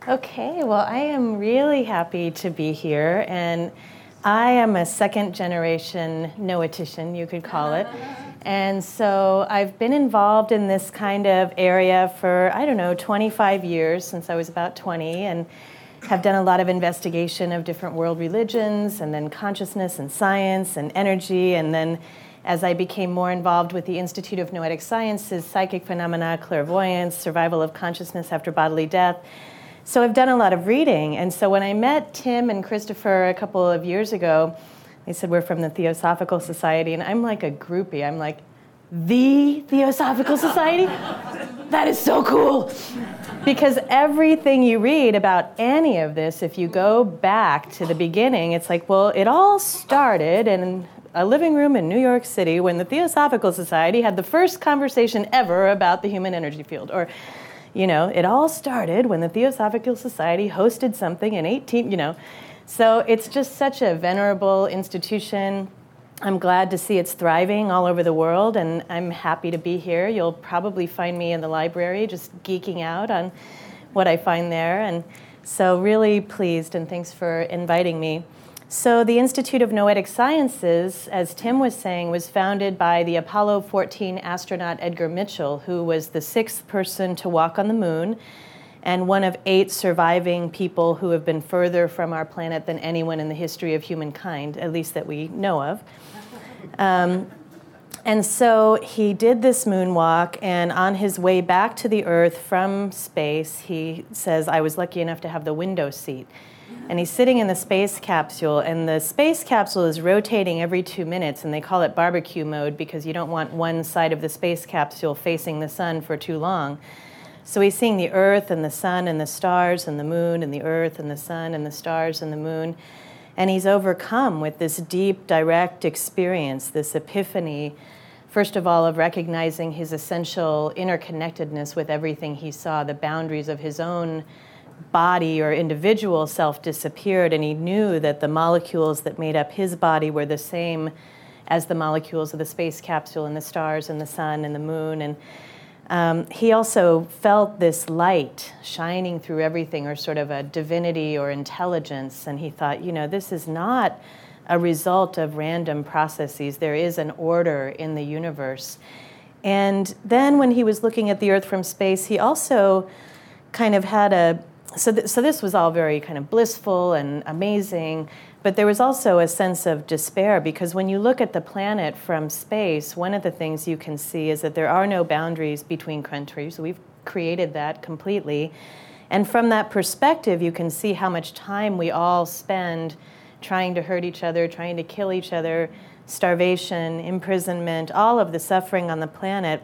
Okay, well, I am really happy to be here, and I am a second generation noetician, you could call it. And so I've been involved in this kind of area for, 25 years, since I was about 20, and have done a lot of investigation of different world religions, and then consciousness and science and energy, and then as I became more involved with the Institute of Noetic Sciences, psychic phenomena, clairvoyance, survival of consciousness after bodily death. So I've done a lot of reading, and so when I met Tim and Christopher a couple of years ago, they said we're from the Theosophical Society, and I'm like a groupie. I'm like, the Theosophical Society? That is so cool! Because everything you read about any of this, if you go back to the beginning, it's like, well, it all started in a living room in New York City when the Theosophical Society had the first conversation ever about the human energy field, or it all started when the Theosophical Society hosted something in So it's just such a venerable institution. I'm glad to see it's thriving all over the world, and I'm happy to be here. You'll probably find me in the library just geeking out on what I find there. And so really pleased, and thanks for inviting me. So the Institute of Noetic Sciences, as Tim was saying, was founded by the Apollo 14 astronaut Edgar Mitchell, who was the 6th person to walk on the moon and one of 8 surviving people who have been further from our planet than anyone in the history of humankind, at least that we know of. And so he did this moonwalk, and on his way back to the Earth from space, he says, I was lucky enough to have the window seat. And he's sitting in the space capsule, and the space capsule is rotating every 2 minutes, and they call it barbecue mode because you don't want one side of the space capsule facing the sun for too long. So he's seeing the Earth and the sun and the stars and the moon and the Earth and the sun and the stars and the moon. And he's overcome with this deep, direct experience, this epiphany, first of all, of recognizing his essential interconnectedness with everything he saw, the boundaries of his own body or individual self disappeared, and he knew that the molecules that made up his body were the same as the molecules of the space capsule and the stars and the sun and the moon. And he also felt this light shining through everything, or sort of a divinity or intelligence, and he thought, this is not a result of random processes. There is an order in the universe. And then when he was looking at the Earth from space, he also kind of had So this was all very kind of blissful and amazing, but there was also a sense of despair, because when you look at the planet from space, one of the things you can see is that there are no boundaries between countries. We've created that completely. And from that perspective, you can see how much time we all spend trying to hurt each other, trying to kill each other, starvation, imprisonment, all of the suffering on the planet.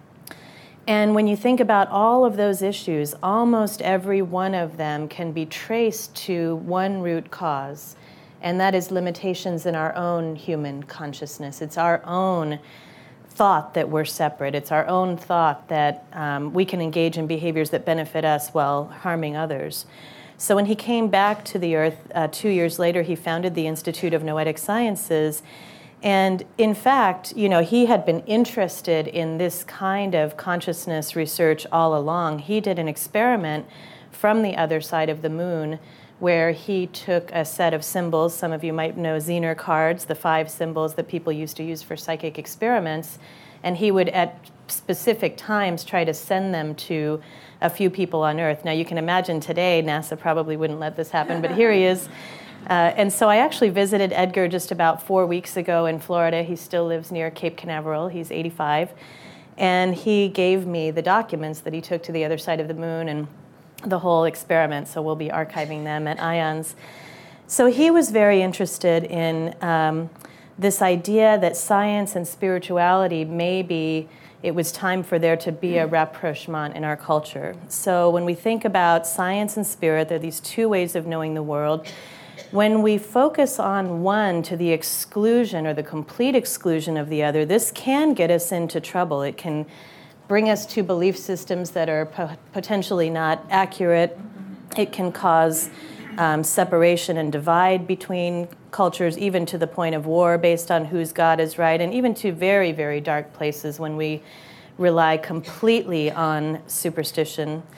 And when you think about all of those issues, almost every one of them can be traced to one root cause, and that is limitations in our own human consciousness. It's our own thought that we're separate. It's our own thought that we can engage in behaviors that benefit us while harming others. So when he came back to the Earth 2 years later, he founded the Institute of Noetic Sciences. And in fact, he had been interested in this kind of consciousness research all along. He did an experiment from the other side of the moon where he took a set of symbols. Some of you might know Zener cards, the 5 symbols that people used to use for psychic experiments. And he would, at specific times, try to send them to a few people on Earth. Now, you can imagine today, NASA probably wouldn't let this happen, but here he is. And so I actually visited Edgar just about 4 weeks ago in Florida. He still lives near Cape Canaveral. He's 85. And he gave me the documents that he took to the other side of the moon and the whole experiment. So we'll be archiving them at IONS. So he was very interested in this idea that science and spirituality, maybe it was time for there to be a rapprochement in our culture. So when we think about science and spirit, there are these 2 ways of knowing the world. When we focus on one to the exclusion or the complete exclusion of the other, this can get us into trouble. It can bring us to belief systems that are potentially not accurate. It can cause separation and divide between cultures, even to the point of war based on whose God is right, and even to very, very dark places when we rely completely on superstition.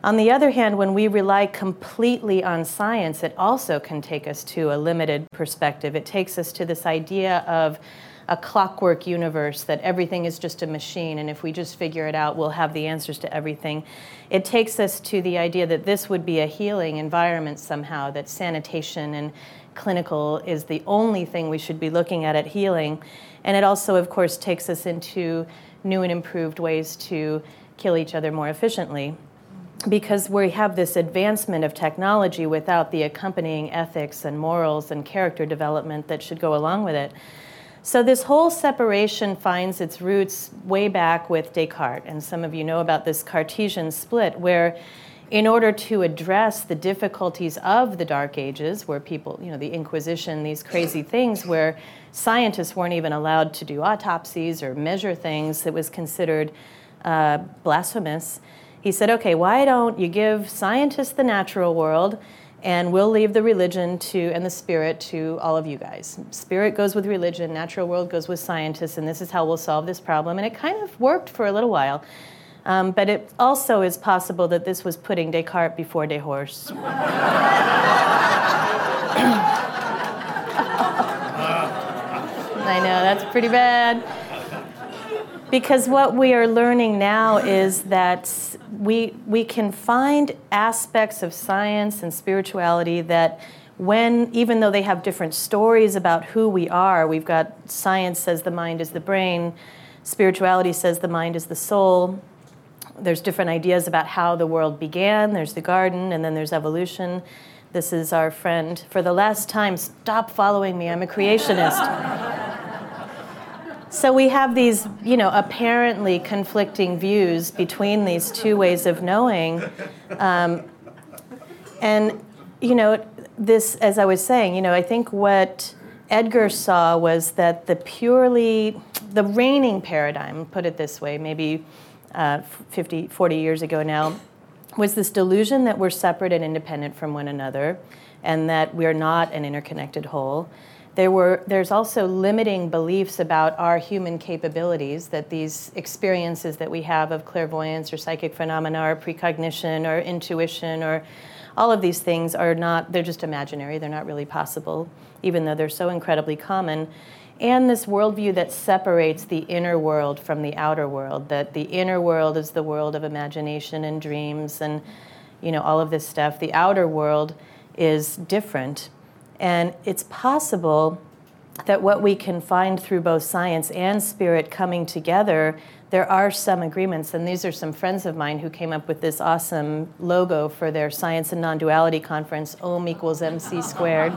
On the other hand, when we rely completely on science, it also can take us to a limited perspective. It takes us to this idea of a clockwork universe, that everything is just a machine, and if we just figure it out, we'll have the answers to everything. It takes us to the idea that this would be a healing environment somehow, that sanitation and clinical is the only thing we should be looking at healing. And it also, of course, takes us into new and improved ways to kill each other more efficiently, because we have this advancement of technology without the accompanying ethics and morals and character development that should go along with it. So this whole separation finds its roots way back with Descartes, and some of you know about this Cartesian split, where in order to address the difficulties of the Dark Ages, where people, the Inquisition, these crazy things where scientists weren't even allowed to do autopsies or measure things, it was considered blasphemous. He said, okay, why don't you give scientists the natural world, and we'll leave the religion and the spirit to all of you guys. Spirit goes with religion, natural world goes with scientists, and this is how we'll solve this problem. And it kind of worked for a little while. But it also is possible that this was putting Descartes before Deshorse. I know, that's pretty bad. Because what we are learning now is that we can find aspects of science and spirituality that even though they have different stories about who we are, we've got science says the mind is the brain, spirituality says the mind is the soul. There's different ideas about how the world began. There's the garden, and then there's evolution. This is our friend. For the last time, stop following me. I'm a creationist. So we have these, apparently conflicting views between these two ways of knowing. This, as I was saying, I think what Edgar saw was that the reigning paradigm, put it this way, maybe 40 years ago now, was this delusion that we're separate and independent from one another, and that we're not an interconnected whole. There's also limiting beliefs about our human capabilities, that these experiences that we have of clairvoyance or psychic phenomena or precognition or intuition or all of these things they're just imaginary, they're not really possible, even though they're so incredibly common. And this worldview that separates the inner world from the outer world, that the inner world is the world of imagination and dreams and, all of this stuff. The outer world is different. And it's possible that what we can find through both science and spirit coming together, there are some agreements. And these are some friends of mine who came up with this awesome logo for their Science and Non-Duality Conference, Om equals MC squared.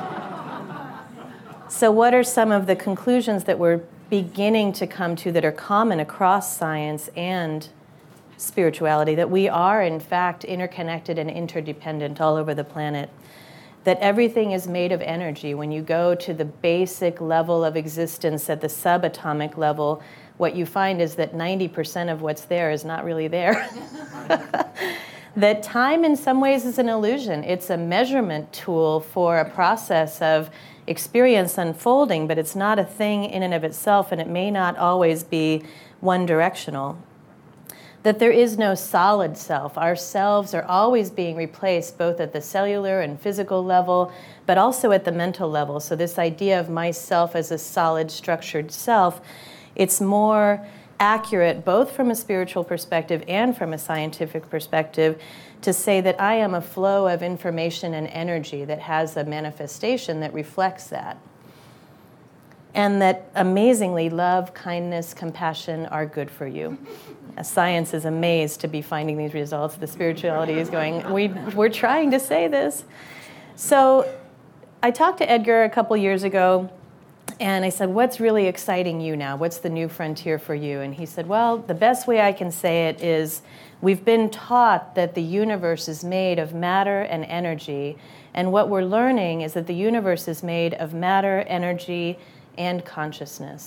So what are some of the conclusions that we're beginning to come to that are common across science and spirituality? That we are, in fact, interconnected and interdependent all over the planet. That everything is made of energy. When you go to the basic level of existence at the subatomic level, what you find is that 90% of what's there is not really there. That time in some ways is an illusion. It's a measurement tool for a process of experience unfolding, but it's not a thing in and of itself, and it may not always be one directional. That there is no solid self. Our selves are always being replaced both at the cellular and physical level, but also at the mental level. So this idea of myself as a solid, structured self, it's more accurate both from a spiritual perspective and from a scientific perspective to say that I am a flow of information and energy that has a manifestation that reflects that. And that amazingly, love, kindness, compassion are good for you. Science is amazed to be finding these results. The spirituality is going, we're trying to say this. So I talked to Edgar a couple years ago, and I said, what's really exciting you now? What's the new frontier for you? And he said, well, the best way I can say it is we've been taught that the universe is made of matter and energy. And what we're learning is that the universe is made of matter, energy, and consciousness,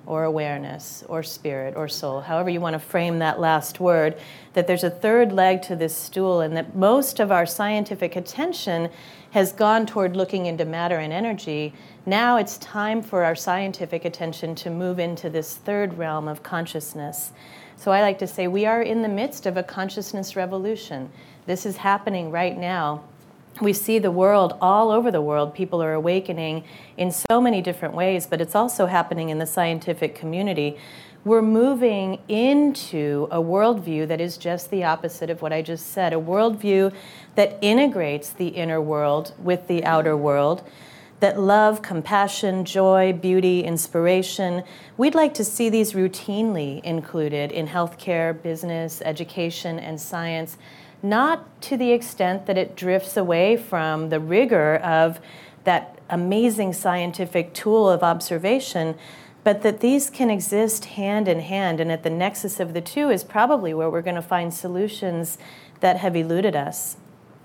or awareness or spirit or soul, however you want to frame that last word, that there's a third leg to this stool, and that most of our scientific attention has gone toward looking into matter and energy. Now it's time for our scientific attention to move into this third realm of consciousness. So I like to say we are in the midst of a consciousness revolution. This is happening right now. We see the world, all over the world, people are awakening in so many different ways, but it's also happening in the scientific community. We're moving into a worldview that is just the opposite of what I just said, a worldview that integrates the inner world with the outer world, that love, compassion, joy, beauty, inspiration, we'd like to see these routinely included in healthcare, business, education, and science, not to the extent that it drifts away from the rigor of that amazing scientific tool of observation, but that these can exist hand in hand, and at the nexus of the two is probably where we're going to find solutions that have eluded us.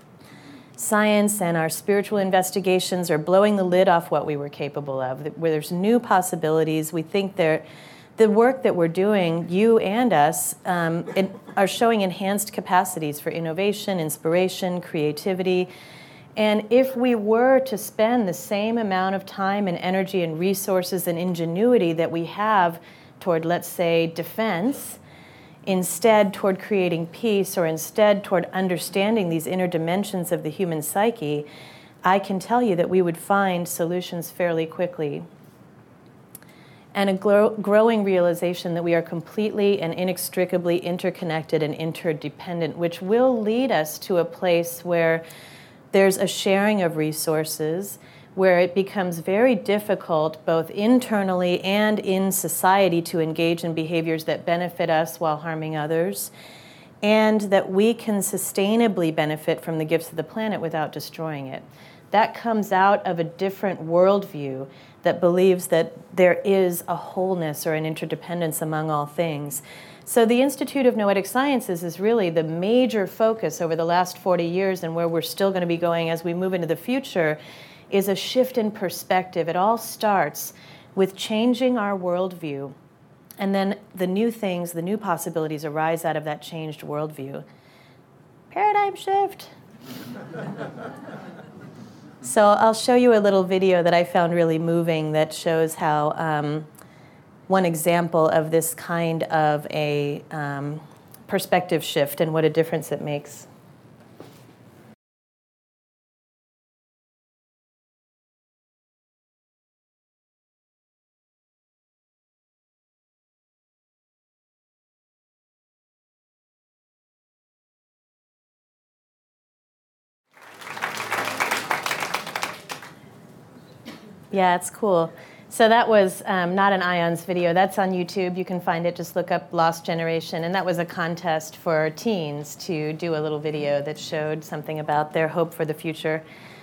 Science and our spiritual investigations are blowing the lid off what we were capable of, where there's new possibilities. We think the work that we're doing, you and us, are showing enhanced capacities for innovation, inspiration, creativity. And if we were to spend the same amount of time and energy and resources and ingenuity that we have toward, let's say, defense, instead toward creating peace, or instead toward understanding these inner dimensions of the human psyche, I can tell you that we would find solutions fairly quickly. And a growing realization that we are completely and inextricably interconnected and interdependent, which will lead us to a place where there's a sharing of resources, where it becomes very difficult both internally and in society to engage in behaviors that benefit us while harming others, and that we can sustainably benefit from the gifts of the planet without destroying it. That comes out of a different worldview that believes that there is a wholeness or an interdependence among all things. So the Institute of Noetic Sciences is really the major focus over the last 40 years, and where we're still going to be going as we move into the future, is a shift in perspective. It all starts with changing our worldview, and then the new things, the new possibilities arise out of that changed worldview. Paradigm shift. So I'll show you a little video that I found really moving that shows how one example of this kind of a perspective shift and what a difference it makes. Yeah, it's cool. So that was not an IONS video. That's on YouTube. You can find it. Just look up Lost Generation. And that was a contest for teens to do a little video that showed something about their hope for the future.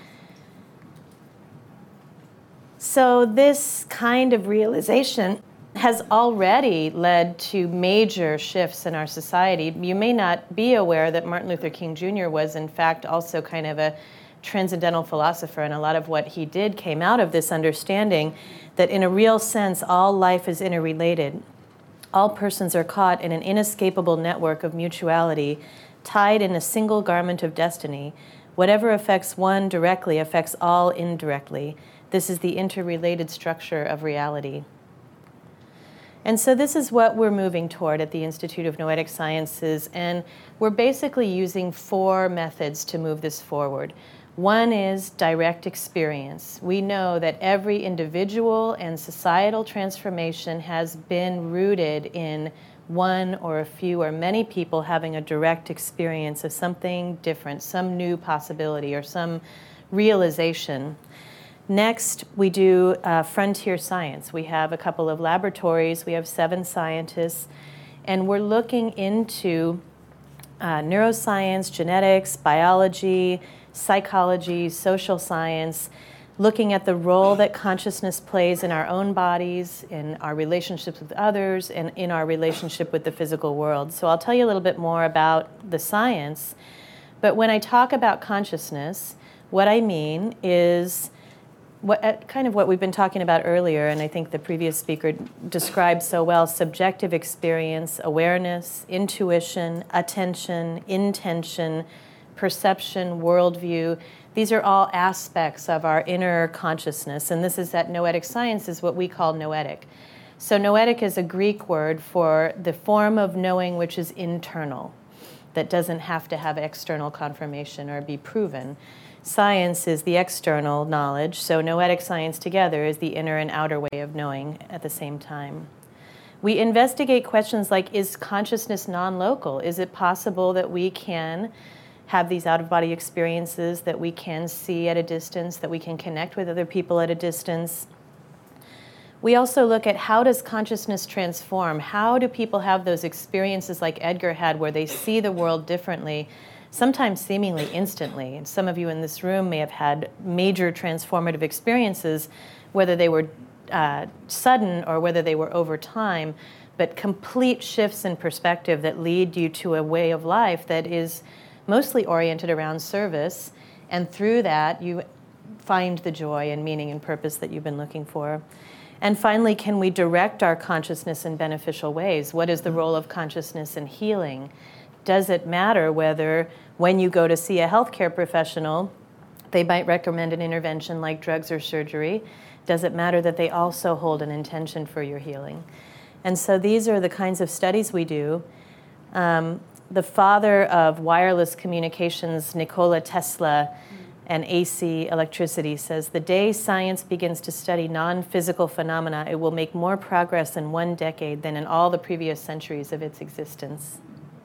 So this kind of realization has already led to major shifts in our society. You may not be aware that Martin Luther King Jr. was, in fact, also kind of a transcendental philosopher, and a lot of what he did came out of this understanding that in a real sense all life is interrelated. All persons are caught in an inescapable network of mutuality, tied in a single garment of destiny. Whatever affects one directly affects all indirectly. This is the interrelated structure of reality. And so this is what we're moving toward at the Institute of Noetic Sciences, and we're basically using 4 methods to move this forward. One is direct experience. We know that every individual and societal transformation has been rooted in one or a few or many people having a direct experience of something different, some new possibility or some realization. Next, we do frontier science. We have a couple of laboratories. We have 7 scientists, and we're looking into neuroscience, genetics, biology, psychology, social science, looking at the role that consciousness plays in our own bodies, in our relationships with others, and in our relationship with the physical world. So I'll tell you a little bit more about the science, but when I talk about consciousness, what I mean is kind of what we've been talking about earlier, and I think the previous speaker described so well: subjective experience, awareness, intuition, attention, intention, perception, worldview. These are all aspects of our inner consciousness, and this is that noetic science is what we call noetic. So noetic is a Greek word for the form of knowing which is internal, that doesn't have to have external confirmation or be proven. Science is the external knowledge, so noetic science together is the inner and outer way of knowing at the same time. We investigate questions like, is consciousness non-local? Is it possible that we can have these out-of-body experiences, that we can see at a distance, that we can connect with other people at a distance? We also look at, how does consciousness transform? How do people have those experiences like Edgar had, where they see the world differently, sometimes seemingly instantly? And some of you in this room may have had major transformative experiences, whether they were sudden or whether they were over time, but complete shifts in perspective that lead you to a way of life that is mostly oriented around service, and through that you find the joy and meaning and purpose that you've been looking for. And finally, can we direct our consciousness in beneficial ways? What is the role of consciousness in healing? Does it matter whether, when you go to see a healthcare professional, they might recommend an intervention like drugs or surgery? Does it matter that they also hold an intention for your healing? And so these are the kinds of studies we do. The father of wireless communications, Nikola Tesla, and AC electricity, says, the day science begins to study non-physical phenomena, it will make more progress in 1 decade than in all the previous centuries of its existence.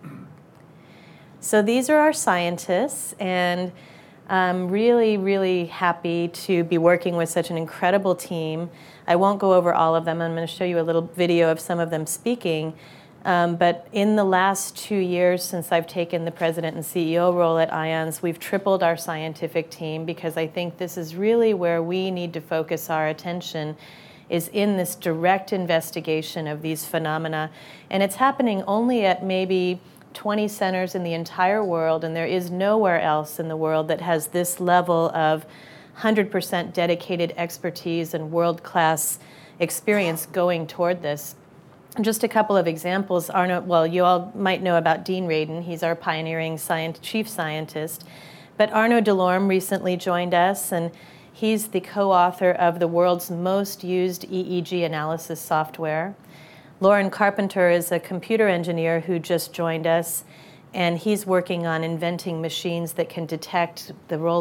So these are our scientists, and I'm really, really happy to be working with such an incredible team. I won't go over all of them. I'm going to show you a little video of some of them speaking. But in the last 2 years since I've taken the president and CEO role at IONS, we've tripled our scientific team, because I think this is really where we need to focus our attention, is in this direct investigation of these phenomena. And it's happening only at maybe 20 centers in the entire world, and there is nowhere else in the world that has this level of 100% dedicated expertise and world-class experience going toward this. Just a couple of examples. Well, you all might know about Dean Radin. He's our pioneering chief scientist. But Arnaud Delorme recently joined us, and he's the co-author of the world's most used EEG analysis software. Lauren Carpenter is a computer engineer who just joined us, and he's working on inventing machines that can detect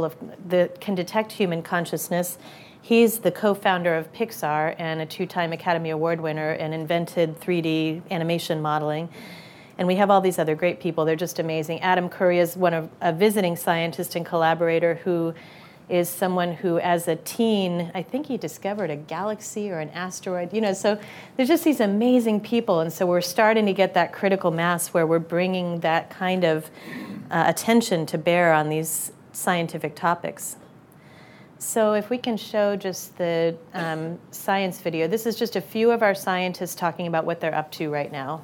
human consciousness. He's the co-founder of Pixar and a 2-time Academy Award winner, and invented 3D animation modeling. And we have all these other great people. They're just amazing. Adam Curry is a visiting scientist and collaborator who is someone who, as a teen, I think he discovered a galaxy or an asteroid. So there's just these amazing people. And so we're starting to get that critical mass where we're bringing that kind of attention to bear on these scientific topics. So if we can show just the science video. This is just a few of our scientists talking about what they're up to right now.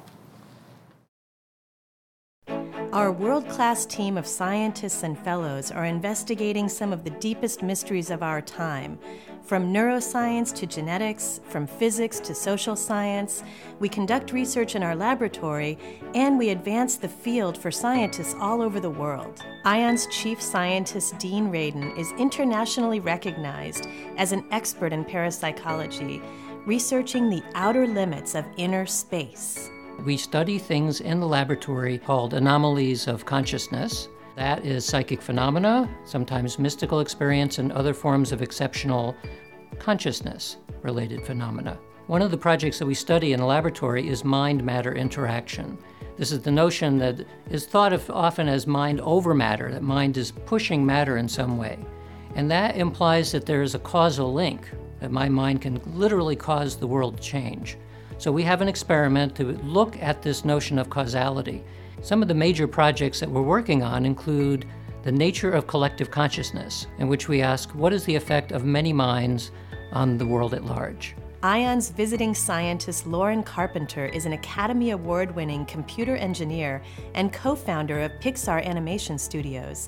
Our world-class team of scientists and fellows are investigating some of the deepest mysteries of our time. From neuroscience to genetics, from physics to social science, we conduct research in our laboratory, and we advance the field for scientists all over the world. IONS chief scientist Dean Radin is internationally recognized as an expert in parapsychology, researching the outer limits of inner space. We study things in the laboratory called anomalies of consciousness. That is psychic phenomena, sometimes mystical experience, and other forms of exceptional consciousness-related phenomena. One of the projects that we study in the laboratory is mind-matter interaction. This is the notion that is thought of often as mind over matter, that mind is pushing matter in some way. And that implies that there is a causal link, that my mind can literally cause the world to change. So we have an experiment to look at this notion of causality. Some of the major projects that we're working on include the nature of collective consciousness, in which we ask, what is the effect of many minds on the world at large? IONS visiting scientist Lauren Carpenter is an Academy Award-winning computer engineer and co-founder of Pixar Animation Studios.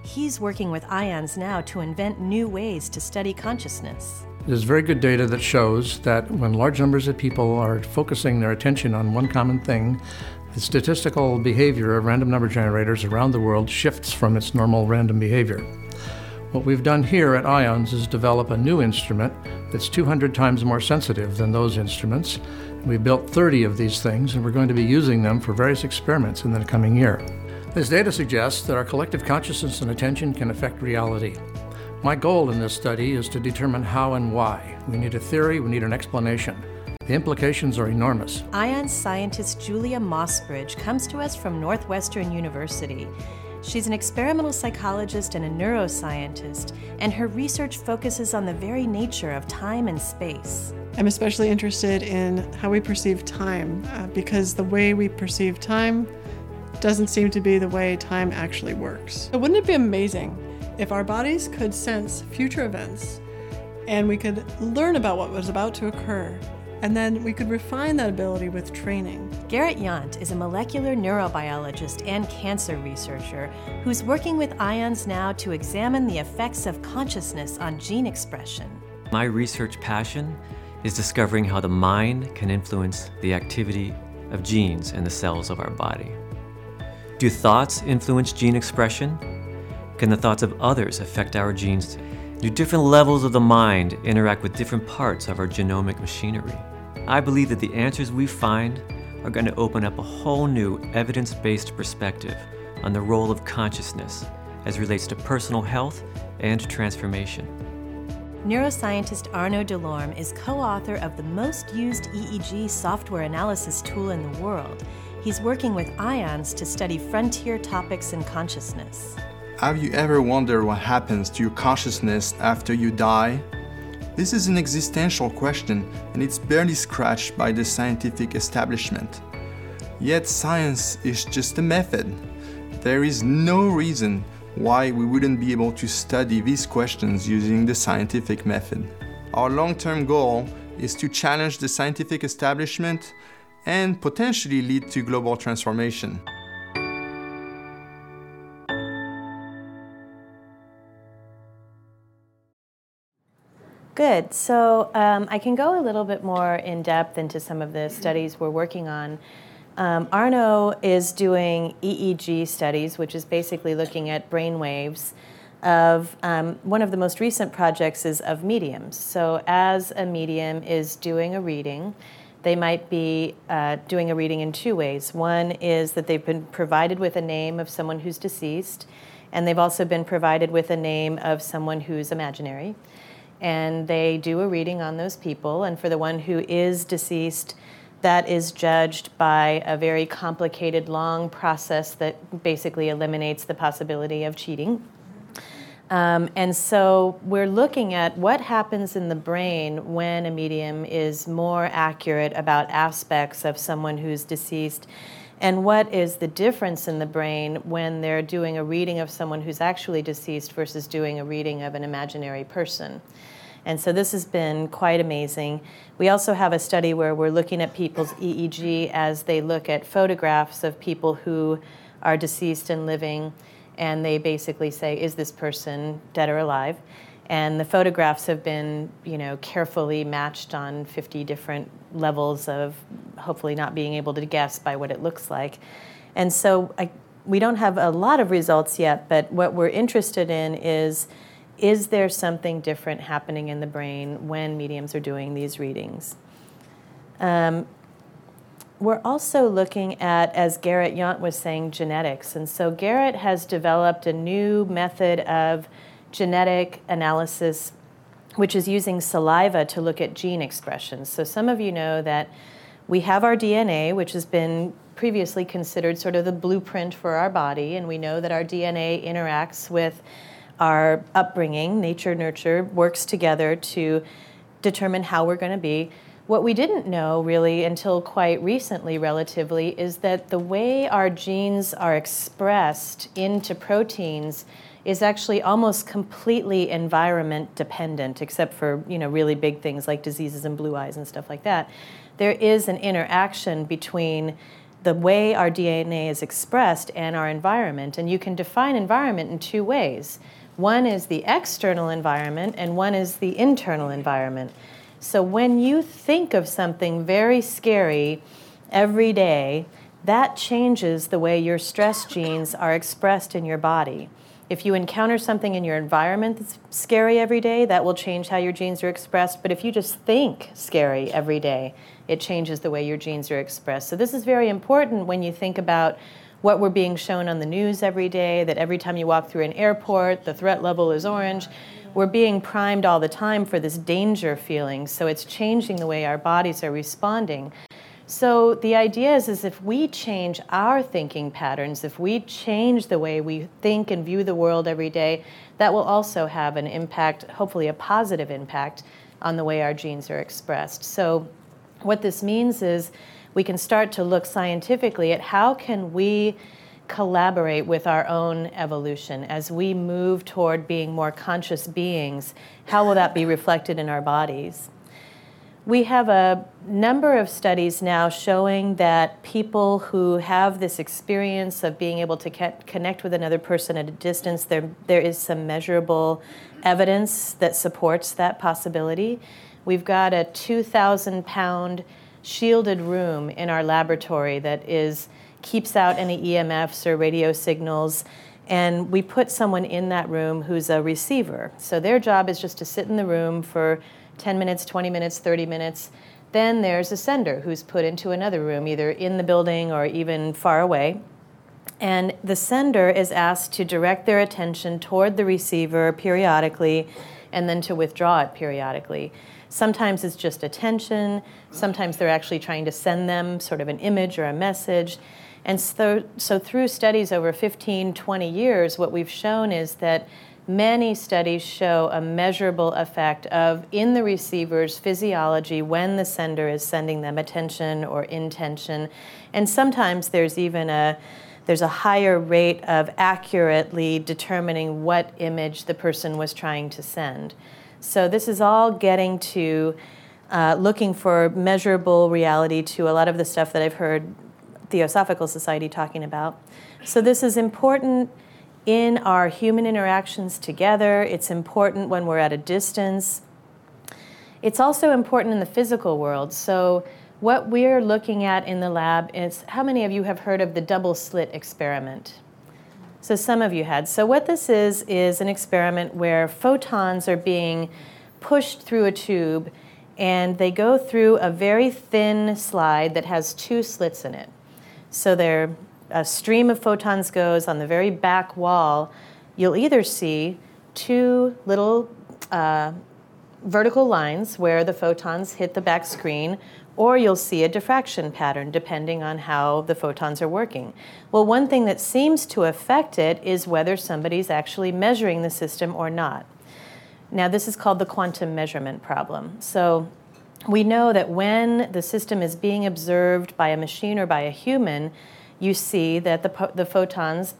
He's working with IONS now to invent new ways to study consciousness. There's very good data that shows that when large numbers of people are focusing their attention on one common thing, the statistical behavior of random number generators around the world shifts from its normal random behavior. What we've done here at IONS is develop a new instrument that's 200 times more sensitive than those instruments. We built 30 of these things, and we're going to be using them for various experiments in the coming year. This data suggests that our collective consciousness and attention can affect reality. My goal in this study is to determine how and why. We need a theory, we need an explanation. The implications are enormous. IONS scientist Julia Mossbridge comes to us from Northwestern University. She's an experimental psychologist and a neuroscientist, and her research focuses on the very nature of time and space. I'm especially interested in how we perceive time, because the way we perceive time doesn't seem to be the way time actually works. So wouldn't it be amazing if our bodies could sense future events and we could learn about what was about to occur, and then we could refine that ability with training? Garrett Yant is a molecular neurobiologist and cancer researcher who's working with IONS now to examine the effects of consciousness on gene expression. My research passion is discovering how the mind can influence the activity of genes in the cells of our body. Do thoughts influence gene expression? Can the thoughts of others affect our genes? Do different levels of the mind interact with different parts of our genomic machinery? I believe that the answers we find are going to open up a whole new evidence-based perspective on the role of consciousness as relates to personal health and transformation. Neuroscientist Arnaud Delorme is co-author of the most used EEG software analysis tool in the world. He's working with IONS to study frontier topics in consciousness. Have you ever wondered what happens to your consciousness after you die? This is an existential question, and it's barely scratched by the scientific establishment. Yet science is just a method. There is no reason why we wouldn't be able to study these questions using the scientific method. Our long-term goal is to challenge the scientific establishment and potentially lead to global transformation. Good. So I can go a little bit more in depth into some of the studies we're working on. Arnaud is doing EEG studies, which is basically looking at brain waves of one of the most recent projects is of mediums. So as a medium is doing a reading, they might be doing a reading in two ways. One is that they've been provided with a name of someone who's deceased, and they've also been provided with a name of someone who's imaginary. And they do a reading on those people, and for the one who is deceased, that is judged by a very complicated, long process that basically eliminates the possibility of cheating. And so we're looking at what happens in the brain when a medium is more accurate about aspects of someone who's deceased, and what is the difference in the brain when they're doing a reading of someone who's actually deceased versus doing a reading of an imaginary person. And so this has been quite amazing. We also have a study where we're looking at people's EEG as they look at photographs of people who are deceased and living, and they basically say, is this person dead or alive? And the photographs have been, carefully matched on 50 different levels of hopefully not being able to guess by what it looks like. And so we don't have a lot of results yet, but what we're interested in is there something different happening in the brain when mediums are doing these readings? We're also looking at, as Garrett Yant was saying, genetics. And so Garrett has developed a new method of genetic analysis, which is using saliva to look at gene expressions. So some of you know that we have our DNA, which has been previously considered sort of the blueprint for our body, and we know that our DNA interacts with our upbringing. Nature, nurture works together to determine how we're going to be. What we didn't know really until quite recently, relatively, is that the way our genes are expressed into proteins is actually almost completely environment dependent, except for really big things like diseases and blue eyes and stuff like that. There is an interaction between the way our DNA is expressed and our environment. And you can define environment in two ways. One is the external environment, and one is the internal environment. So when you think of something very scary every day, that changes the way your stress genes are expressed in your body. If you encounter something in your environment that's scary every day, that will change how your genes are expressed. But if you just think scary every day, it changes the way your genes are expressed. So this is very important when you think about what we're being shown on the news every day, that every time you walk through an airport, the threat level is orange. We're being primed all the time for this danger feeling, so it's changing the way our bodies are responding. So the idea is if we change our thinking patterns, if we change the way we think and view the world every day, that will also have an impact, hopefully a positive impact, on the way our genes are expressed. So what this means is we can start to look scientifically at how can we collaborate with our own evolution as we move toward being more conscious beings. How will that be reflected in our bodies? We have a number of studies now showing that people who have this experience of being able to connect with another person at a distance, there is some measurable evidence that supports that possibility. We've got a 2,000-pound shielded room in our laboratory that keeps out any EMFs or radio signals, and we put someone in that room who's a receiver. So their job is just to sit in the room for 10 minutes, 20 minutes, 30 minutes. Then there's a sender who's put into another room, either in the building or even far away. And the sender is asked to direct their attention toward the receiver periodically and then to withdraw it periodically. Sometimes it's just attention. Sometimes they're actually trying to send them sort of an image or a message. And so through studies over 15, 20 years, what we've shown is that many studies show a measurable effect in the receiver's physiology when the sender is sending them attention or intention. And sometimes there's even a higher rate of accurately determining what image the person was trying to send. So this is all getting to looking for measurable reality to a lot of the stuff that I've heard Theosophical Society talking about. So this is important in our human interactions together. It's important when we're at a distance. It's also important in the physical world. So what we're looking at in the lab is, how many of you have heard of the double slit experiment? So some of you had. So what this is an experiment where photons are being pushed through a tube, and they go through a very thin slide that has two slits in it. So a stream of photons goes on the very back wall. You'll either see two little vertical lines where the photons hit the back screen, or you'll see a diffraction pattern depending on how the photons are working. Well, one thing that seems to affect it is whether somebody's actually measuring the system or not. Now, this is called the quantum measurement problem. So we know that when the system is being observed by a machine or by a human, you see that the photons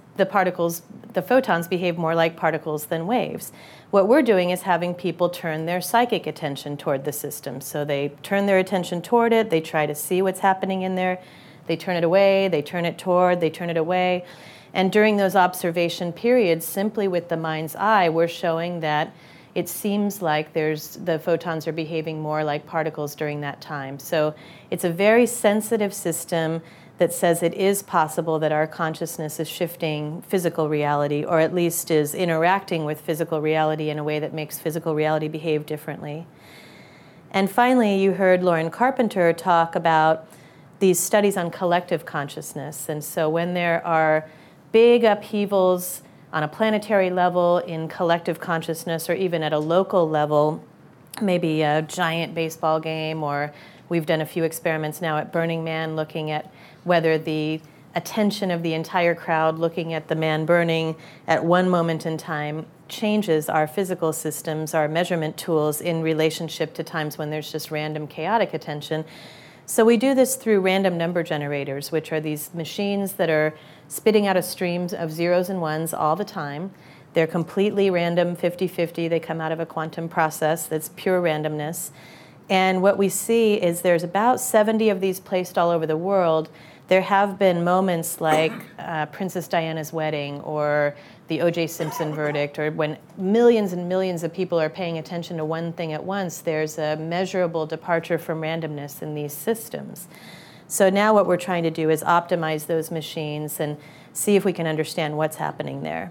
behave more like particles than waves. What we're doing is having people turn their psychic attention toward the system. So they turn their attention toward it, they try to see what's happening in there, they turn it away, they turn it toward, they turn it away. And during those observation periods, simply with the mind's eye, we're showing that it seems like the photons are behaving more like particles during that time. So it's a very sensitive system that says it is possible that our consciousness is shifting physical reality, or at least is interacting with physical reality in a way that makes physical reality behave differently. And finally, you heard Lauren Carpenter talk about these studies on collective consciousness. And so when there are big upheavals on a planetary level in collective consciousness, or even at a local level, maybe a giant baseball game, or we've done a few experiments now at Burning Man looking at whether the attention of the entire crowd looking at the man burning at one moment in time changes our physical systems, our measurement tools in relationship to times when there's just random chaotic attention. So we do this through random number generators, which are these machines that are spitting out a stream of zeros and ones all the time. They're completely random, 50-50. They come out of a quantum process that's pure randomness. And what we see is there's about 70 of these placed all over the world There have been moments like Princess Diana's wedding or the O.J. Simpson verdict, or when millions and millions of people are paying attention to one thing at once, there's a measurable departure from randomness in these systems. So now what we're trying to do is optimize those machines and see if we can understand what's happening there.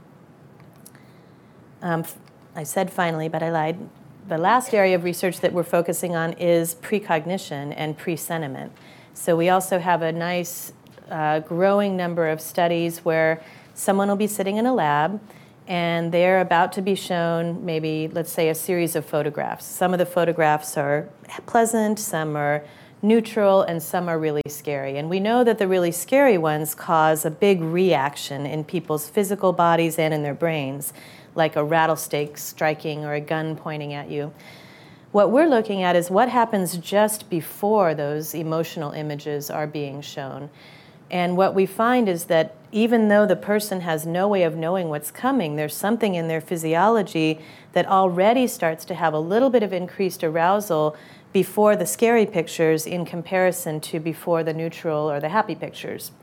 I said finally, but I lied. The last area of research that we're focusing on is precognition and pre-sentiment. So we also have a nice growing number of studies where someone will be sitting in a lab and they're about to be shown maybe, let's say, a series of photographs. Some of the photographs are pleasant, some are neutral, and some are really scary. And we know that the really scary ones cause a big reaction in people's physical bodies and in their brains, like a rattlesnake striking or a gun pointing at you. What we're looking at is what happens just before those emotional images are being shown. And what we find is that even though the person has no way of knowing what's coming, there's something in their physiology that already starts to have a little bit of increased arousal before the scary pictures in comparison to before the neutral or the happy pictures.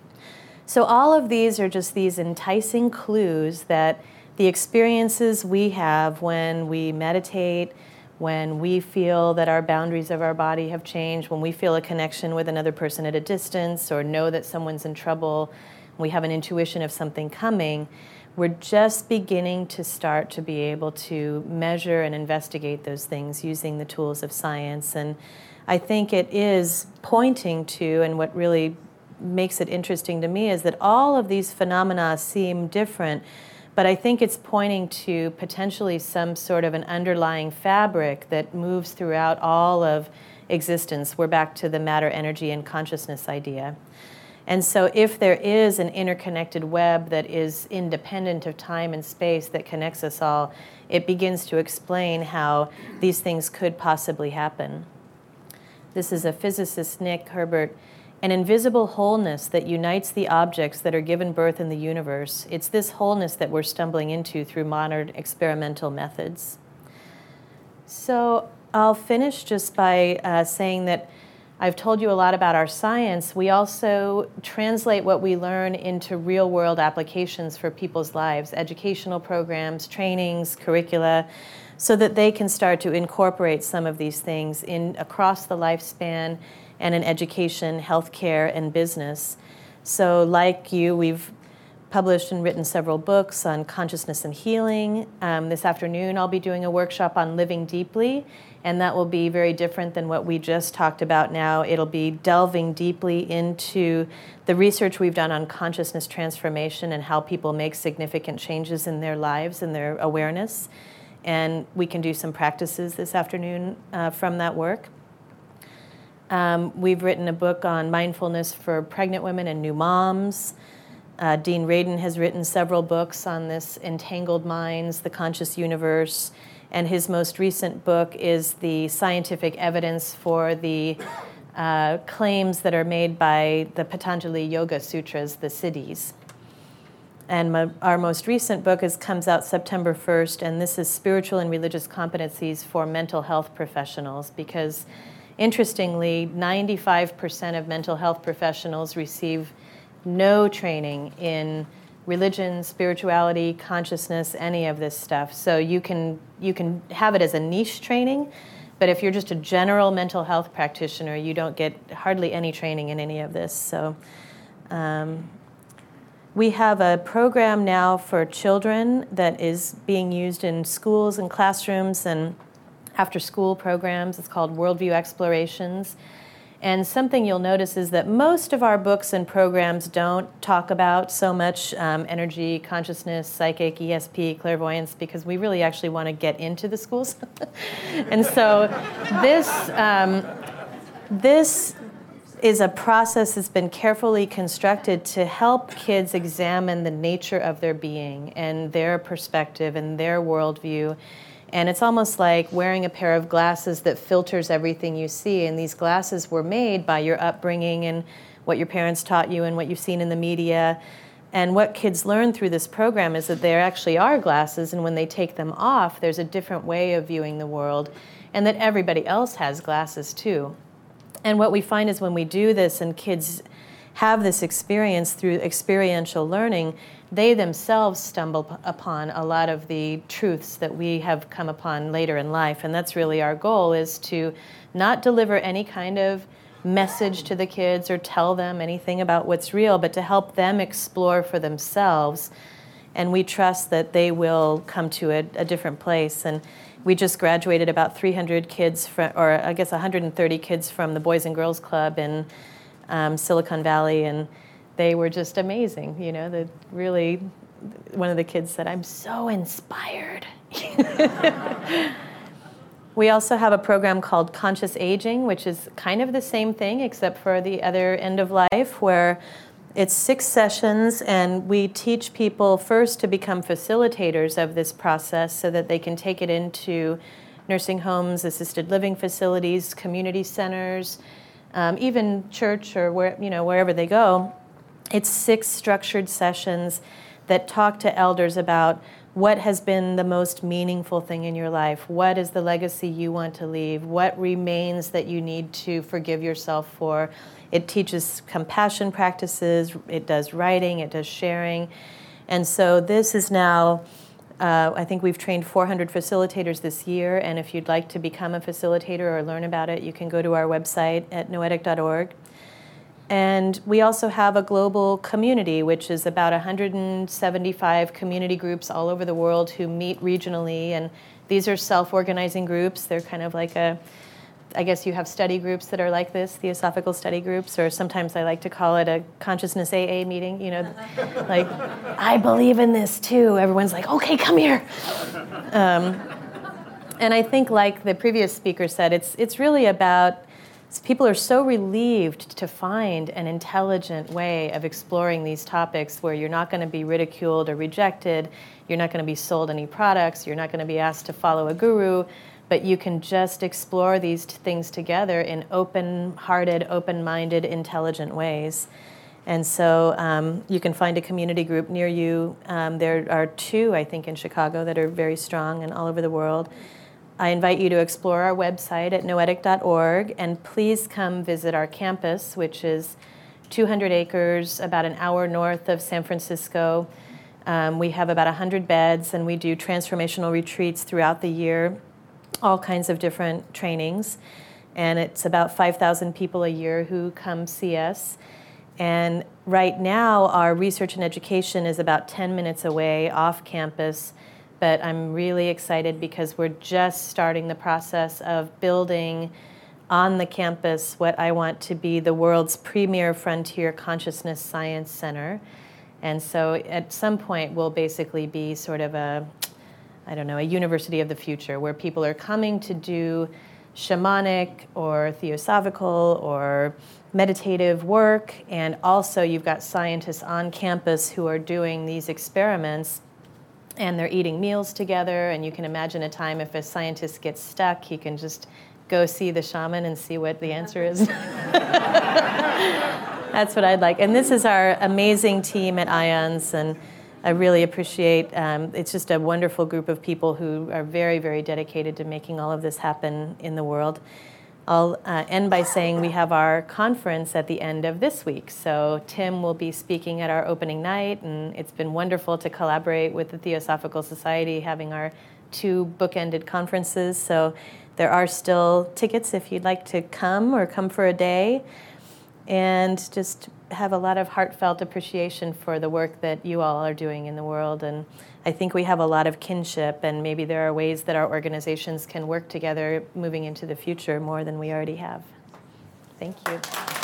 So all of these are just these enticing clues that the experiences we have when we meditate, when we feel that our boundaries of our body have changed, when we feel a connection with another person at a distance or know that someone's in trouble, we have an intuition of something coming, we're just beginning to start to be able to measure and investigate those things using the tools of science. And I think it is pointing to, and what really makes it interesting to me is that all of these phenomena seem different, but I think it's pointing to potentially some sort of an underlying fabric that moves throughout all of existence. We're back to the matter, energy, and consciousness idea. And so if there is an interconnected web that is independent of time and space that connects us all, it begins to explain how these things could possibly happen. This is a physicist, Nick Herbert. An invisible wholeness that unites the objects that are given birth in the universe. It's this wholeness that we're stumbling into through modern experimental methods. So I'll finish just by saying that I've told you a lot about our science. We also translate what we learn into real-world applications for people's lives, educational programs, trainings, curricula, so that they can start to incorporate some of these things in across the lifespan and in education, healthcare, and business. So like you, we've published and written several books on consciousness and healing. This afternoon, I'll be doing a workshop on living deeply, and that will be very different than what we just talked about now. It'll be delving deeply into the research we've done on consciousness transformation and how people make significant changes in their lives and their awareness. And we can do some practices this afternoon from that work. We've written a book on mindfulness for pregnant women and new moms. Dean Radin has written several books on this entangled minds, the conscious universe, and his most recent book is the scientific evidence for the claims that are made by the Patanjali Yoga Sutras, the Siddhis. And our most recent book comes out September 1st, and this is Spiritual and Religious Competencies for Mental Health Professionals, because interestingly, 95% of mental health professionals receive no training in religion, spirituality, consciousness, any of this stuff. So you can have it as a niche training, but if you're just a general mental health practitioner, you don't get hardly any training in any of this. So we have a program now for children that is being used in schools and classrooms and after-school programs. It's called Worldview Explorations. And something you'll notice is that most of our books and programs don't talk about so much energy, consciousness, psychic, ESP, clairvoyance, because we really actually want to get into the schools. And so this is a process that's been carefully constructed to help kids examine the nature of their being and their perspective and their worldview. And it's almost like wearing a pair of glasses that filters everything you see. And these glasses were made by your upbringing and what your parents taught you and what you've seen in the media. And what kids learn through this program is that there actually are glasses, and when they take them off, there's a different way of viewing the world, and that everybody else has glasses too. And what we find is when we do this and kids have this experience through experiential learning, they themselves stumble upon a lot of the truths that we have come upon later in life. And that's really our goal, is to not deliver any kind of message to the kids or tell them anything about what's real, but to help them explore for themselves. And we trust that they will come to a different place. And we just graduated about 300 kids, or I guess 130 kids from the Boys and Girls Club in Silicon Valley, and they were just amazing. Really, one of the kids said, "I'm so inspired." We also have a program called Conscious Aging, which is kind of the same thing, except for the other end of life, where it's 6 sessions, and we teach people first to become facilitators of this process so that they can take it into nursing homes, assisted living facilities, community centers, even church or wherever they go. It's 6 structured sessions that talk to elders about what has been the most meaningful thing in your life. What is the legacy you want to leave? What remains that you need to forgive yourself for? It teaches compassion practices. It does writing. It does sharing. And so this is now, I think we've trained 400 facilitators this year. And if you'd like to become a facilitator or learn about it, you can go to our website at noetic.org. And we also have a global community, which is about 175 community groups all over the world who meet regionally. And these are self-organizing groups. They're kind of like I guess you have study groups that are like this, Theosophical study groups, or sometimes I like to call it a consciousness AA meeting. Like, I believe in this too. Everyone's like, okay, come here. And I think, like the previous speaker said, it's really about, people are so relieved to find an intelligent way of exploring these topics where you're not going to be ridiculed or rejected, you're not going to be sold any products, you're not going to be asked to follow a guru, but you can just explore these things together in open-hearted, open-minded, intelligent ways. And so you can find a community group near you. There are 2, I think, in Chicago that are very strong and all over the world. I invite you to explore our website at noetic.org, and please come visit our campus, which is 200 acres, about an hour north of San Francisco. We have about 100 beds, and we do transformational retreats throughout the year, all kinds of different trainings. And it's about 5,000 people a year who come see us. And right now, our research and education is about 10 minutes away off campus. But I'm really excited because we're just starting the process of building on the campus what I want to be the world's premier frontier consciousness science center. And so at some point we'll basically be sort of a university of the future where people are coming to do shamanic or theosophical or meditative work. And also you've got scientists on campus who are doing these experiments, and they're eating meals together, and you can imagine a time if a scientist gets stuck, he can just go see the shaman and see what the answer is. That's what I'd like. And this is our amazing team at IONS, and I really appreciate, it's just a wonderful group of people who are very, very dedicated to making all of this happen in the world. I'll end by saying we have our conference at the end of this week. So Tim will be speaking at our opening night, and it's been wonderful to collaborate with the Theosophical Society, having our 2 bookended conferences. So there are still tickets if you'd like to come or come for a day, and just have a lot of heartfelt appreciation for the work that you all are doing in the world. And I think we have a lot of kinship, and maybe there are ways that our organizations can work together moving into the future more than we already have. Thank you.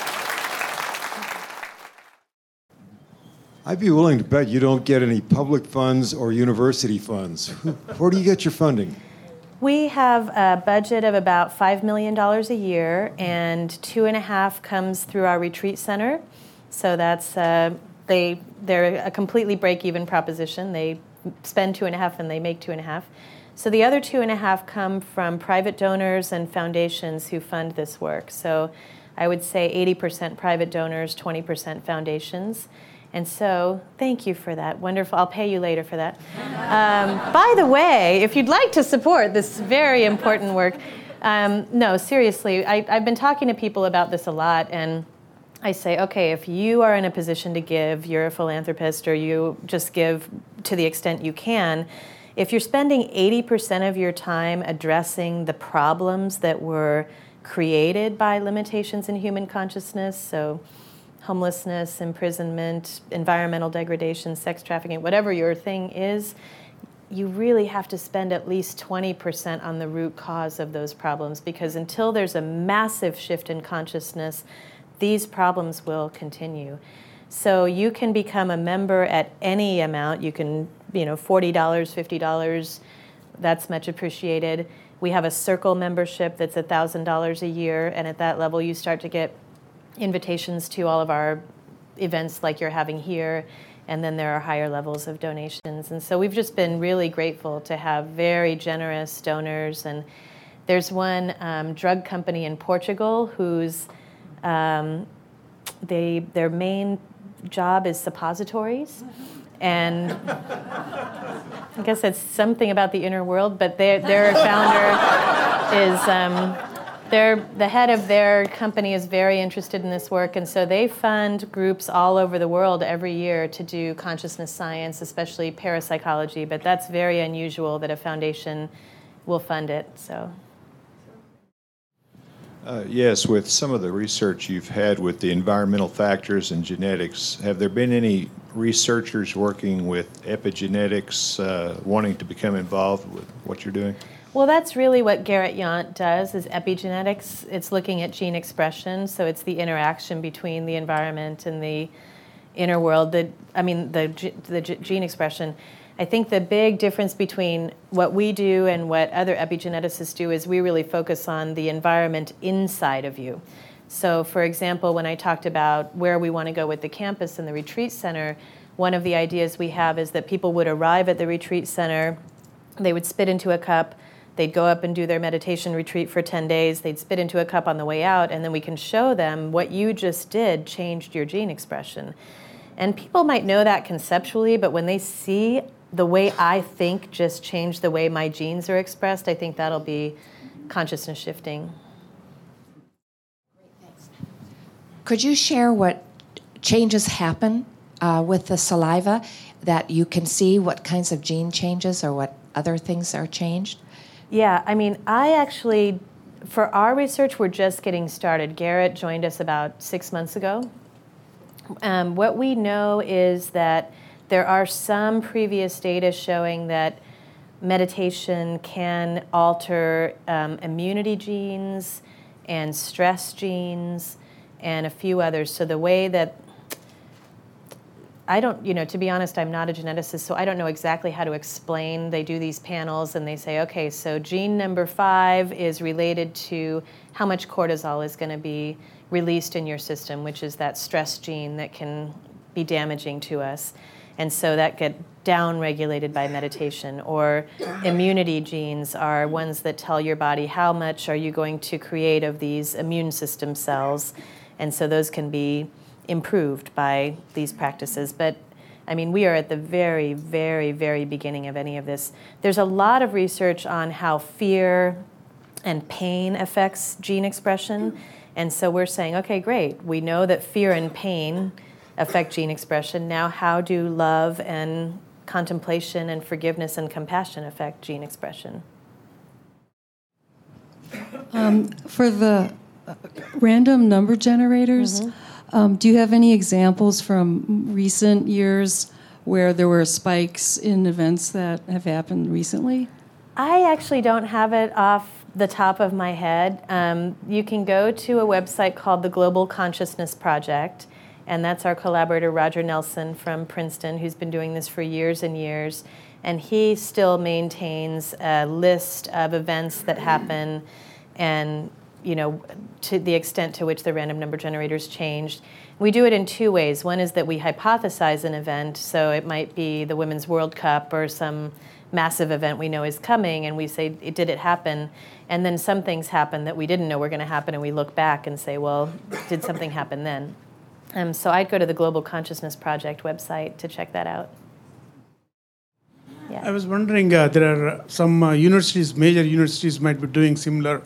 I'd be willing to bet you don't get any public funds or university funds. Where do you get your funding? We have a budget of about $5 million a year, and 2.5 comes through our retreat center. So that's they're a completely break-even proposition. They spend 2.5 and they make 2.5. So the other 2.5 come from private donors and foundations who fund this work. So I would say 80% private donors, 20% foundations. And so thank you for that. Wonderful. I'll pay you later for that. By the way, if you'd like to support this very important work, no, seriously, I've been talking to people about this a lot, and I say, okay, if you are in a position to give, you're a philanthropist, or you just give to the extent you can, if you're spending 80% of your time addressing the problems that were created by limitations in human consciousness, so homelessness, imprisonment, environmental degradation, sex trafficking, whatever your thing is, you really have to spend at least 20% on the root cause of those problems, because until there's a massive shift in consciousness, these problems will continue. So you can become a member at any amount. You can, $40, $50, that's much appreciated. We have a Circle membership that's $1,000 a year, and at that level you start to get invitations to all of our events like you're having here, and then there are higher levels of donations. And so we've just been really grateful to have very generous donors. And there's one drug company in Portugal whose their main job is suppositories. And I guess it's something about the inner world, but their founder is, the head of their company is very interested in this work, and so they fund groups all over the world every year to do consciousness science, especially parapsychology, but that's very unusual that a foundation will fund it, so. Yes, with some of the research you've had with the environmental factors and genetics, have there been any researchers working with epigenetics wanting to become involved with what you're doing? Well, that's really what Garrett Yant does, is epigenetics. It's looking at gene expression, so it's the interaction between the environment and the inner world, the gene expression. I think the big difference between what we do and what other epigeneticists do is we really focus on the environment inside of you. So, for example, when I talked about where we want to go with the campus and the retreat center, one of the ideas we have is that people would arrive at the retreat center, they would spit into a cup, they'd go up and do their meditation retreat for 10 days, they'd spit into a cup on the way out, and then we can show them what you just did changed your gene expression. And people might know that conceptually, but when they see the way I think just changed the way my genes are expressed, I think that'll be consciousness shifting. Great, thanks. Could you share what changes happen with the saliva, that you can see what kinds of gene changes or what other things are changed? Yeah, I actually, for our research, we're just getting started. Garrett joined us about 6 months ago. What we know is that there are some previous data showing that meditation can alter immunity genes and stress genes and a few others. So the way that, to be honest, I'm not a geneticist, so I don't know exactly how to explain. They do these panels and they say, okay, so gene number 5 is related to how much cortisol is going to be released in your system, which is that stress gene that can be damaging to us. And so that get down-regulated by meditation. Or immunity genes are ones that tell your body how much are you going to create of these immune system cells. And so those can be improved by these practices. But we are at the very, very, very beginning of any of this. There's a lot of research on how fear and pain affects gene expression. And so we're saying, okay, great. We know that fear and pain affect gene expression. Now, how do love and contemplation and forgiveness and compassion affect gene expression? For the random number generators, do you have any examples from recent years where there were spikes in events that have happened recently? I actually don't have it off the top of my head. You can go to a website called the Global Consciousness Project, and that's our collaborator, Roger Nelson from Princeton, who's been doing this for years and years. And he still maintains a list of events that happen and, to the extent to which the random number generators changed. We do it in 2 ways. One is that we hypothesize an event, so it might be the Women's World Cup or some massive event we know is coming, and we say, did it happen? And then some things happen that we didn't know were going to happen, and we look back and say, well, did something happen then? So I'd go to the Global Consciousness Project website to check that out. Yeah. I was wondering, there are some universities, major universities might be doing similar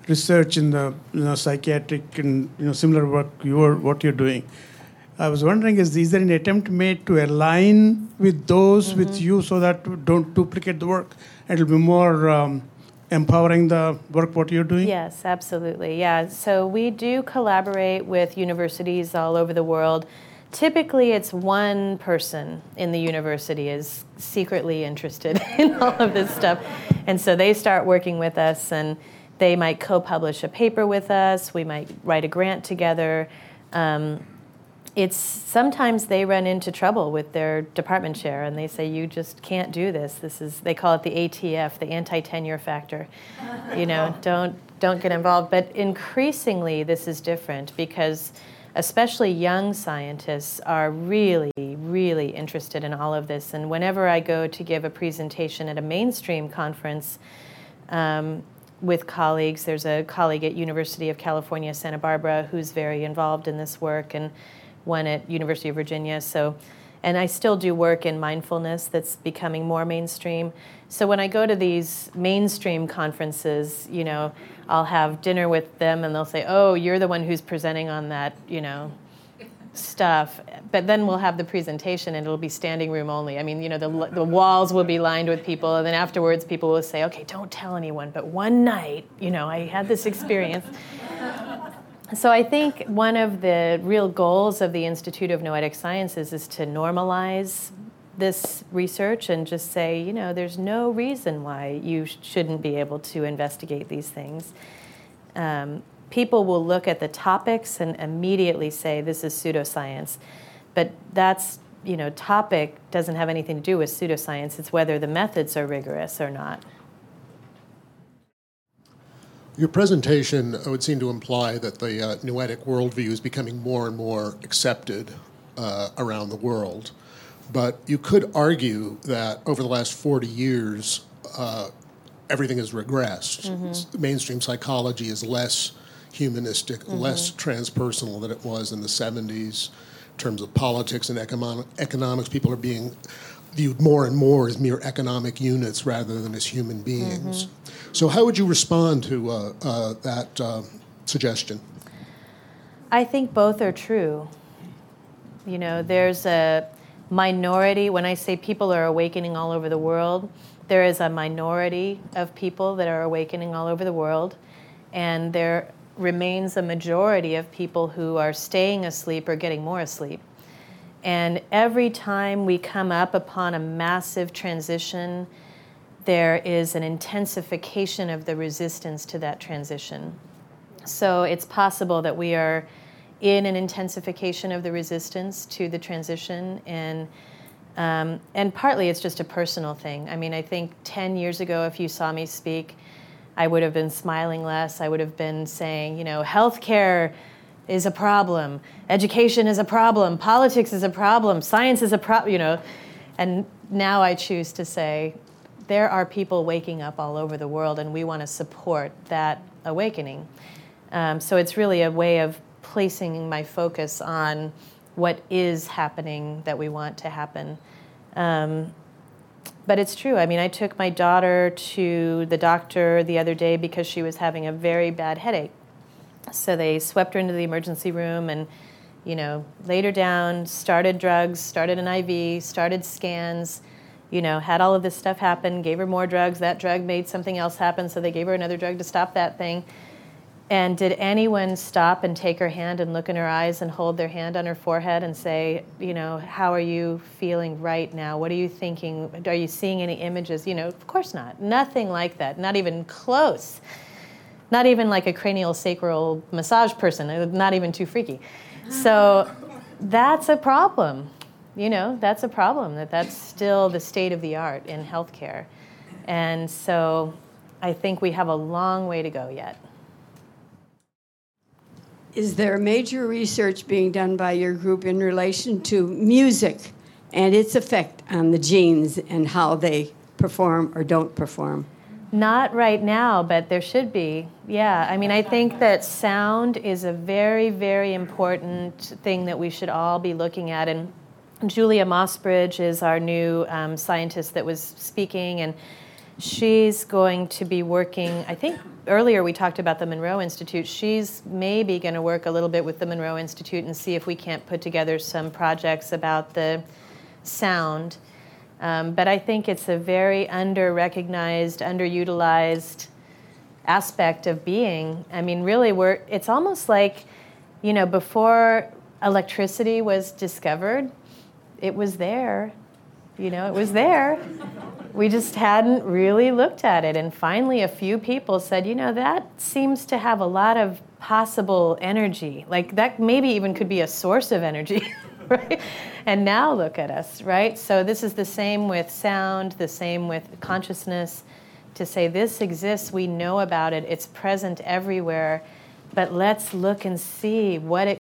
research in the psychiatric and similar work what you're doing. I was wondering, is there an attempt made to align with those with you so that we don't duplicate the work and it'll be more empowering the work what you're doing? Yes, absolutely. Yeah. So we do collaborate with universities all over the world. Typically, it's one person in the university is secretly interested in all of this stuff. And so they start working with us, and they might co-publish a paper with us. We might write a grant together. It's sometimes they run into trouble with their department chair, and they say, "You just can't do this. They call it the ATF, the anti-tenure factor. Don't get involved." But increasingly, this is different because, especially young scientists, are really, really interested in all of this. And whenever I go to give a presentation at a mainstream conference with colleagues, there's a colleague at University of California, Santa Barbara, who's very involved in this work, and one at University of Virginia. And I still do work in mindfulness that's becoming more mainstream. So when I go to these mainstream conferences, I'll have dinner with them, and they'll say, "Oh, you're the one who's presenting on that, stuff." But then we'll have the presentation, and it'll be standing room only. I mean, the walls will be lined with people, and then afterwards people will say, "Okay, don't tell anyone, but one night, I had this experience." So I think one of the real goals of the Institute of Noetic Sciences is to normalize this research and just say, there's no reason why you shouldn't be able to investigate these things. People will look at the topics and immediately say, this is pseudoscience. But that's, topic doesn't have anything to do with pseudoscience. It's whether the methods are rigorous or not. Your presentation would seem to imply that the noetic worldview is becoming more and more accepted around the world. But you could argue that over the last 40 years, everything has regressed. Mm-hmm. Mainstream psychology is less humanistic, less transpersonal than it was in the 70s. In terms of politics and economics, people are being viewed more and more as mere economic units rather than as human beings. So how would you respond to that suggestion? I think both are true. There's a minority. When I say people are awakening all over the world, there is a minority of people that are awakening all over the world, and there remains a majority of people who are staying asleep or getting more asleep. And every time we come up upon a massive transition, there is an intensification of the resistance to that transition. So it's possible that we are in an intensification of the resistance to the transition, and partly it's just a personal thing. I mean, I think 10 years ago, if you saw me speak, I would have been smiling less. I would have been saying, healthcare is a problem, education is a problem, politics is a problem, science is a problem, And now I choose to say, there are people waking up all over the world, and we want to support that awakening. So it's really a way of placing my focus on what is happening that we want to happen. But it's true. I mean, I took my daughter to the doctor the other day because she was having a very bad headache. So they swept her into the emergency room and, laid her down, started drugs, started an IV, started scans, had all of this stuff happen, gave her more drugs. That drug made something else happen, so they gave her another drug to stop that thing. And did anyone stop and take her hand and look in her eyes and hold their hand on her forehead and say, how are you feeling right now? What are you thinking? Are you seeing any images? Of course not. Nothing like that. Not even close. Not even like a cranial sacral massage person. Not even too freaky. So that's a problem. That's a problem. That's still the state of the art in healthcare. And so I think we have a long way to go yet. Is there major research being done by your group in relation to music and its effect on the genes and how they perform or don't perform? Not right now, but there should be. Yeah, I mean, I think that sound is a very, very important thing that we should all be looking at. And Julia Mossbridge is our new scientist that was speaking, and She's going to be working, I think earlier we talked about the Monroe Institute. She's maybe going to work a little bit with the Monroe Institute and see if we can't put together some projects about the sound. But I think it's a very under-recognized, underutilized aspect of being. I mean, really, it's almost like, before electricity was discovered, it was there. It was there. We just hadn't really looked at it. And finally, a few people said, that seems to have a lot of possible energy. Like that maybe even could be a source of energy, right? And now look at us, right? So this is the same with sound, the same with consciousness. To say this exists, we know about it, it's present everywhere, but let's look and see what